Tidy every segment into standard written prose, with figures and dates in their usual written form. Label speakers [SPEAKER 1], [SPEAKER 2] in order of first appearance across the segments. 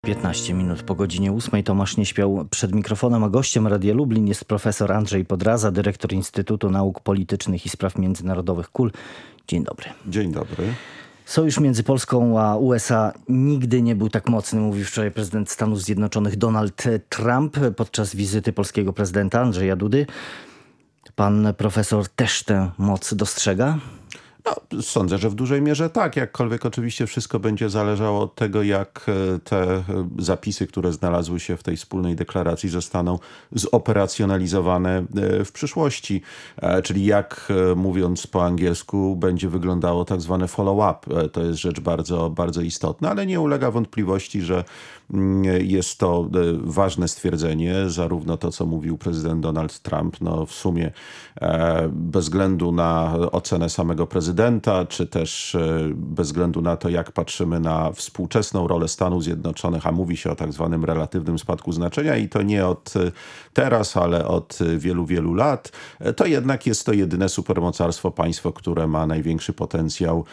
[SPEAKER 1] 15 minut po godzinie 8. Tomasz nie śpiał przed mikrofonem, a gościem Radia Lublin jest profesor Andrzej Podraza, dyrektor Instytutu Nauk Politycznych i Spraw Międzynarodowych KUL. Dzień dobry.
[SPEAKER 2] Dzień dobry.
[SPEAKER 1] Sojusz między Polską a USA nigdy nie był tak mocny, mówił wczoraj prezydent Stanów Zjednoczonych Donald Trump podczas wizyty polskiego prezydenta Andrzeja Dudy. Pan profesor też tę moc dostrzega?
[SPEAKER 2] No, sądzę, że w dużej mierze tak. Jakkolwiek oczywiście wszystko będzie zależało od tego, jak te zapisy, które znalazły się w tej wspólnej deklaracji, zostaną zoperacjonalizowane w przyszłości. Czyli jak, mówiąc po angielsku, będzie wyglądało tak zwane follow-up. To jest rzecz bardzo, bardzo istotna, ale nie ulega wątpliwości, że jest to ważne stwierdzenie, zarówno to, co mówił prezydent Donald Trump, no w sumie bez względu na ocenę samego prezydenta, czy też bez względu na to, jak patrzymy na współczesną rolę Stanów Zjednoczonych, a mówi się o tak zwanym relatywnym spadku znaczenia i to nie od teraz, ale od wielu, wielu lat, to jednak jest to jedyne supermocarstwo, państwo, które ma największy potencjał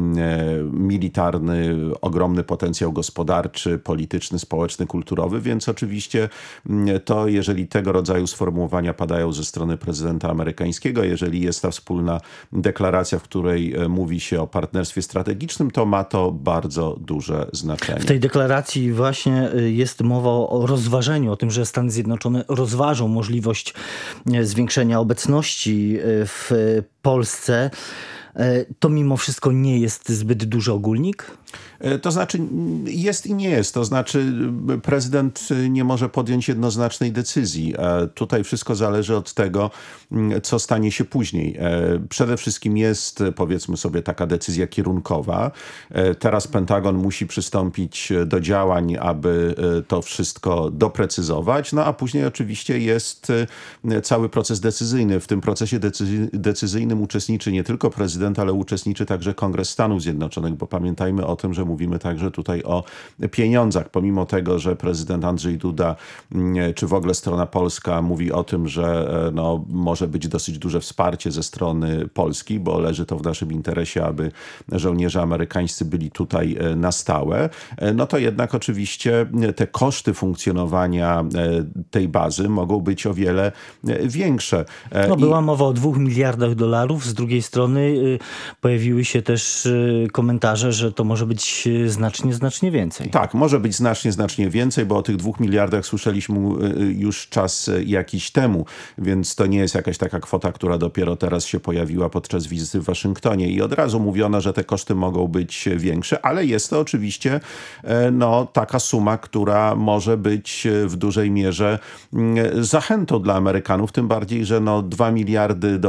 [SPEAKER 2] militarny, ogromny potencjał gospodarczy, polityczny, społeczny, kulturowy, więc oczywiście to, jeżeli tego rodzaju sformułowania padają ze strony prezydenta amerykańskiego, jeżeli jest ta wspólna deklaracja, w której mówi się o partnerstwie strategicznym, to ma to bardzo duże znaczenie.
[SPEAKER 1] W tej deklaracji właśnie jest mowa o rozważeniu, o tym, że Stany Zjednoczone rozważą możliwość zwiększenia obecności w Polsce. To mimo wszystko nie jest zbyt duży ogólnik?
[SPEAKER 2] To znaczy jest i nie jest. To znaczy prezydent nie może podjąć jednoznacznej decyzji. Tutaj wszystko zależy od tego, co stanie się później. Przede wszystkim jest, powiedzmy sobie, taka decyzja kierunkowa. Teraz Pentagon musi przystąpić do działań, aby to wszystko doprecyzować. No a później oczywiście jest cały proces decyzyjny. W tym procesie decyzyjnym uczestniczy nie tylko prezydent, ale uczestniczy także Kongres Stanów Zjednoczonych, bo pamiętajmy o tym, że mówimy także tutaj o pieniądzach. Pomimo tego, że prezydent Andrzej Duda, czy w ogóle strona polska mówi o tym, że no, może być dosyć duże wsparcie ze strony Polski, bo leży to w naszym interesie, aby żołnierze amerykańscy byli tutaj na stałe, no to jednak oczywiście te koszty funkcjonowania tej bazy mogą być o wiele większe.
[SPEAKER 1] No, była mowa o $2 miliardach. Z drugiej strony pojawiły się też komentarze, że to może być znacznie więcej.
[SPEAKER 2] Tak, może być znacznie więcej, bo o tych 2 miliardach słyszeliśmy już czas jakiś temu, więc to nie jest jakaś taka kwota, która dopiero teraz się pojawiła podczas wizyty w Waszyngtonie i od razu mówiono, że te koszty mogą być większe, ale jest to oczywiście no, taka suma, która może być w dużej mierze zachętą dla Amerykanów, tym bardziej, że no, $2 miliardy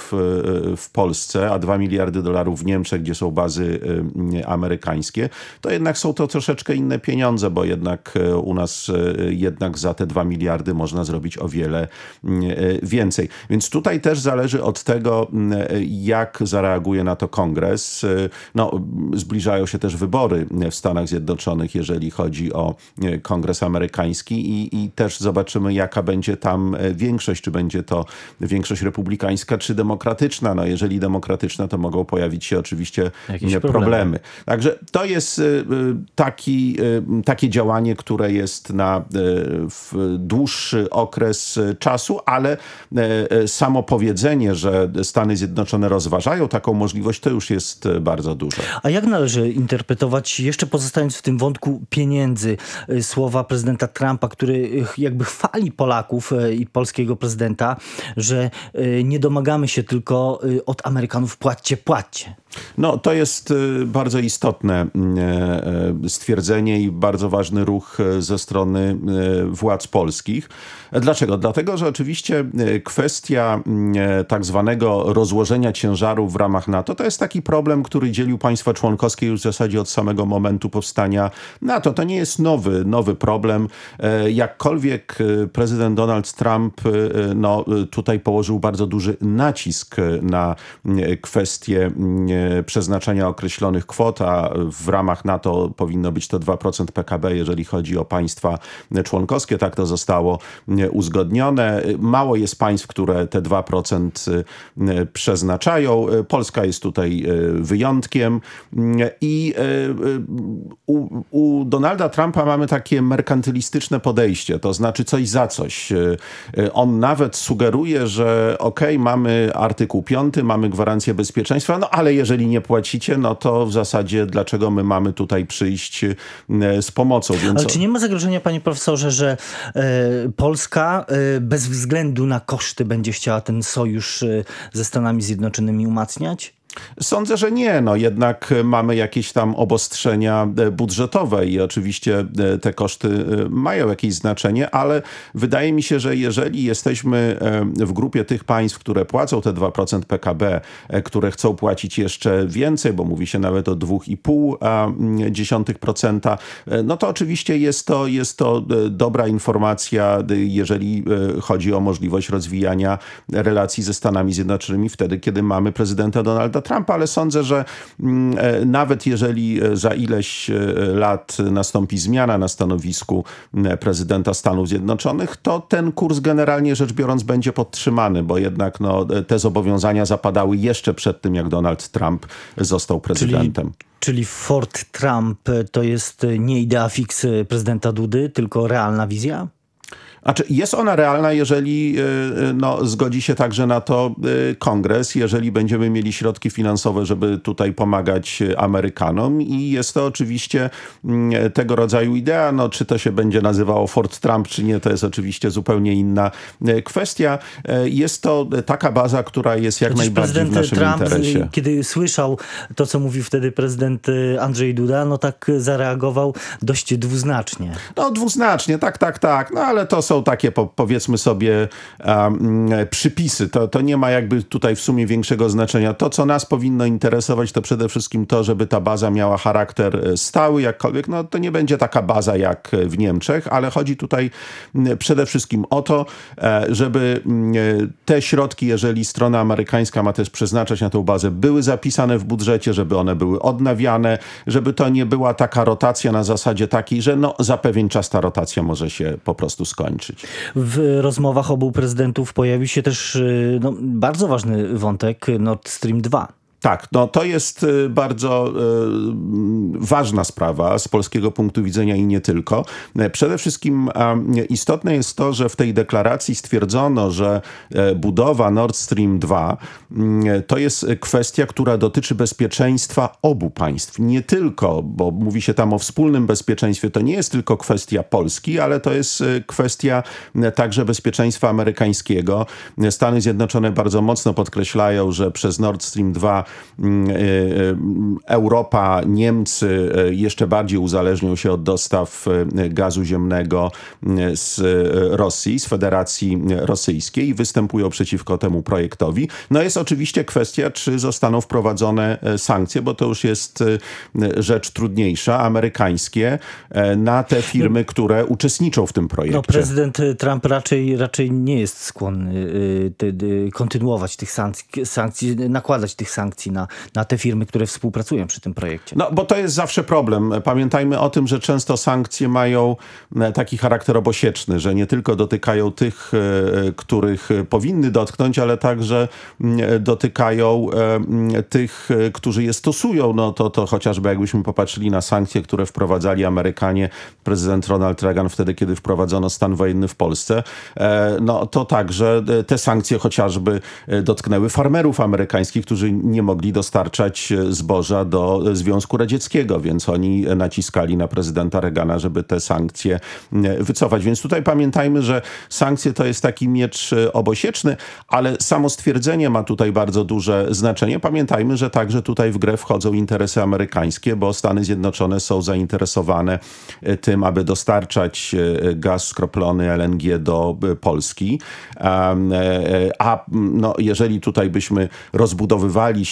[SPEAKER 2] w Polsce, a $2 miliardy w Niemczech, gdzie są bazy amerykańskie, to jednak są to troszeczkę inne pieniądze, bo jednak u nas jednak za te 2 miliardy można zrobić o wiele więcej. Więc tutaj też zależy od tego, jak zareaguje na to Kongres. No, zbliżają się też wybory w Stanach Zjednoczonych, jeżeli chodzi o Kongres amerykański i też zobaczymy, jaka będzie tam większość. Czy będzie to większość republikańska, czy demokratyczna. No, jeżeli demokratyczna, to mogą pojawić się oczywiście problemy. Także to jest takie działanie, które jest na dłuższy okres czasu, ale samo powiedzenie, że Stany Zjednoczone rozważają taką możliwość, to już jest bardzo duże.
[SPEAKER 1] A jak należy interpretować, jeszcze pozostając w tym wątku pieniędzy, słowa prezydenta Trumpa, który jakby chwali Polaków i polskiego prezydenta, że nie domagamy się tylko od Amerykanów płaccie.
[SPEAKER 2] No, to jest bardzo istotne stwierdzenie i bardzo ważny ruch ze strony władz polskich. Dlaczego? Dlatego, że oczywiście kwestia tak zwanego rozłożenia ciężaru w ramach NATO to jest taki problem, który dzielił państwa członkowskie już w zasadzie od samego momentu powstania NATO. To nie jest nowy problem. Jakkolwiek prezydent Donald Trump no, tutaj położył bardzo duży nacisk na kwestię przeznaczenia określonych kwot, a w ramach NATO powinno być to 2% PKB, jeżeli chodzi o państwa członkowskie. Tak to zostało uzgodnione. Mało jest państw, które te 2% przeznaczają. Polska jest tutaj wyjątkiem i u Donalda Trumpa mamy takie merkantylistyczne podejście, to znaczy coś za coś. On nawet sugeruje, że mamy artykuł 5, mamy gwarancję bezpieczeństwa, no ale jeżeli nie płacicie, no to w zasadzie dlaczego my mamy tutaj przyjść z pomocą? Więc...
[SPEAKER 1] Ale czy nie ma zagrożenia, panie profesorze, że Polska bez względu na koszty będzie chciała ten sojusz ze Stanami Zjednoczonymi umacniać?
[SPEAKER 2] Sądzę, że nie. No jednak mamy jakieś tam obostrzenia budżetowe i oczywiście te koszty mają jakieś znaczenie, ale wydaje mi się, że jeżeli jesteśmy w grupie tych państw, które płacą te 2% PKB, które chcą płacić jeszcze więcej, bo mówi się nawet o 2,5%, no to oczywiście jest to dobra informacja, jeżeli chodzi o możliwość rozwijania relacji ze Stanami Zjednoczonymi wtedy, kiedy mamy prezydenta Donalda Trumpa, ale sądzę, że nawet jeżeli za ileś lat nastąpi zmiana na stanowisku prezydenta Stanów Zjednoczonych, to ten kurs generalnie rzecz biorąc będzie podtrzymany, bo jednak te zobowiązania zapadały jeszcze przed tym, jak Donald Trump został prezydentem.
[SPEAKER 1] Czyli Fort Trump to jest nie idea fix prezydenta Dudy, tylko realna wizja?
[SPEAKER 2] Znaczy, jest ona realna, jeżeli zgodzi się także na to Kongres, jeżeli będziemy mieli środki finansowe, żeby tutaj pomagać Amerykanom i jest to oczywiście tego rodzaju idea. No, czy to się będzie nazywało Fort Trump, czy nie, to jest oczywiście zupełnie inna kwestia. Jest to taka baza, która jest jak najbardziej w naszym interesie.
[SPEAKER 1] Kiedy słyszał to, co mówił wtedy prezydent Andrzej Duda, no tak zareagował dość dwuznacznie.
[SPEAKER 2] No dwuznacznie, tak. No ale to są takie, powiedzmy sobie, przypisy. To nie ma jakby tutaj w sumie większego znaczenia. To, co nas powinno interesować, to przede wszystkim to, żeby ta baza miała charakter stały, jakkolwiek. No to nie będzie taka baza jak w Niemczech, ale chodzi tutaj przede wszystkim o to, żeby te środki, jeżeli strona amerykańska ma też przeznaczać na tę bazę, były zapisane w budżecie, żeby one były odnawiane, żeby to nie była taka rotacja na zasadzie takiej, że za pewien czas ta rotacja może się po prostu skończyć.
[SPEAKER 1] W rozmowach obu prezydentów pojawił się też bardzo ważny wątek Nord Stream 2.
[SPEAKER 2] Tak, to jest bardzo ważna sprawa z polskiego punktu widzenia i nie tylko. Przede wszystkim istotne jest to, że w tej deklaracji stwierdzono, że budowa Nord Stream 2 to jest kwestia, która dotyczy bezpieczeństwa obu państw. Nie tylko, bo mówi się tam o wspólnym bezpieczeństwie, to nie jest tylko kwestia Polski, ale to jest kwestia także bezpieczeństwa amerykańskiego. Stany Zjednoczone bardzo mocno podkreślają, że przez Nord Stream 2 Europa, Niemcy jeszcze bardziej uzależnią się od dostaw gazu ziemnego z Rosji, z Federacji Rosyjskiej i występują przeciwko temu projektowi. No jest oczywiście kwestia, czy zostaną wprowadzone sankcje, bo to już jest rzecz trudniejsza, amerykańskie, na te firmy, które uczestniczą w tym projekcie.
[SPEAKER 1] Prezydent Trump raczej nie jest skłonny kontynuować tych sankcji, nakładać tych sankcji na te firmy, które współpracują przy tym projekcie.
[SPEAKER 2] No, bo to jest zawsze problem. Pamiętajmy o tym, że często sankcje mają taki charakter obosieczny, że nie tylko dotykają tych, których powinny dotknąć, ale także dotykają tych, którzy je stosują. No to chociażby jakbyśmy popatrzyli na sankcje, które wprowadzali Amerykanie, prezydent Ronald Reagan wtedy, kiedy wprowadzono stan wojenny w Polsce, no to także te sankcje chociażby dotknęły farmerów amerykańskich, którzy nie mogli dostarczać zboża do Związku Radzieckiego, więc oni naciskali na prezydenta Reagana, żeby te sankcje wycofać. Więc tutaj pamiętajmy, że sankcje to jest taki miecz obosieczny, ale samo stwierdzenie ma tutaj bardzo duże znaczenie. Pamiętajmy, że także tutaj w grę wchodzą interesy amerykańskie, bo Stany Zjednoczone są zainteresowane tym, aby dostarczać gaz skroplony LNG do Polski. A jeżeli tutaj byśmy rozbudowywali sieć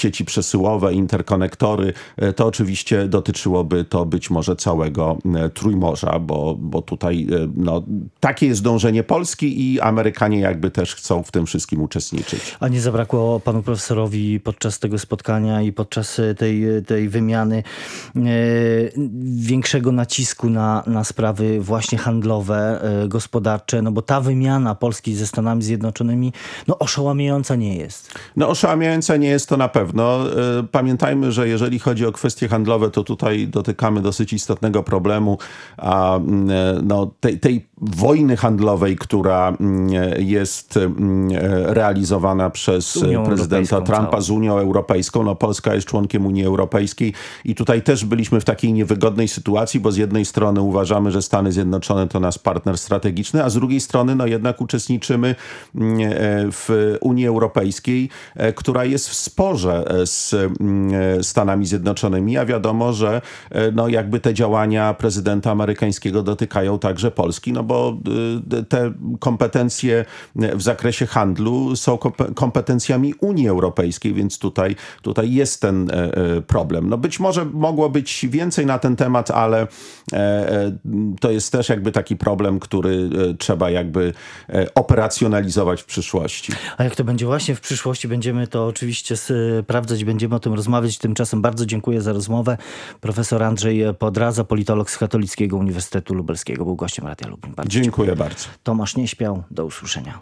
[SPEAKER 2] sieci przesyłowe, interkonektory, to oczywiście dotyczyłoby to być może całego Trójmorza, bo tutaj no, takie jest dążenie Polski i Amerykanie jakby też chcą w tym wszystkim uczestniczyć.
[SPEAKER 1] A nie zabrakło panu profesorowi podczas tego spotkania i podczas tej wymiany większego nacisku na sprawy właśnie handlowe, gospodarcze, no bo ta wymiana Polski ze Stanami Zjednoczonymi no oszałamiająca nie jest.
[SPEAKER 2] No oszałamiająca nie jest to na pewno. Pamiętajmy, że jeżeli chodzi o kwestie handlowe, to tutaj dotykamy dosyć istotnego problemu, no, tej wojny handlowej, która jest realizowana przez prezydenta Trumpa z Unią Europejską. No, Polska jest członkiem Unii Europejskiej i tutaj też byliśmy w takiej niewygodnej sytuacji, bo z jednej strony uważamy, że Stany Zjednoczone to nasz partner strategiczny, a z drugiej strony no jednak uczestniczymy w Unii Europejskiej, która jest w sporze z Stanami Zjednoczonymi, a wiadomo, że no jakby te działania prezydenta amerykańskiego dotykają także Polski, no bo te kompetencje w zakresie handlu są kompetencjami Unii Europejskiej, więc tutaj jest ten problem. No być może mogło być więcej na ten temat, ale to jest też jakby taki problem, który trzeba jakby operacjonalizować w przyszłości.
[SPEAKER 1] A jak to będzie właśnie w przyszłości, będziemy to oczywiście sprawdzać, będziemy o tym rozmawiać. Tymczasem bardzo dziękuję za rozmowę. Profesor Andrzej Podraza, politolog z Katolickiego Uniwersytetu Lubelskiego, był gościem Radia Lublin. Bardzo
[SPEAKER 2] dziękuję bardzo.
[SPEAKER 1] Tomasz Nieśpiał, do usłyszenia.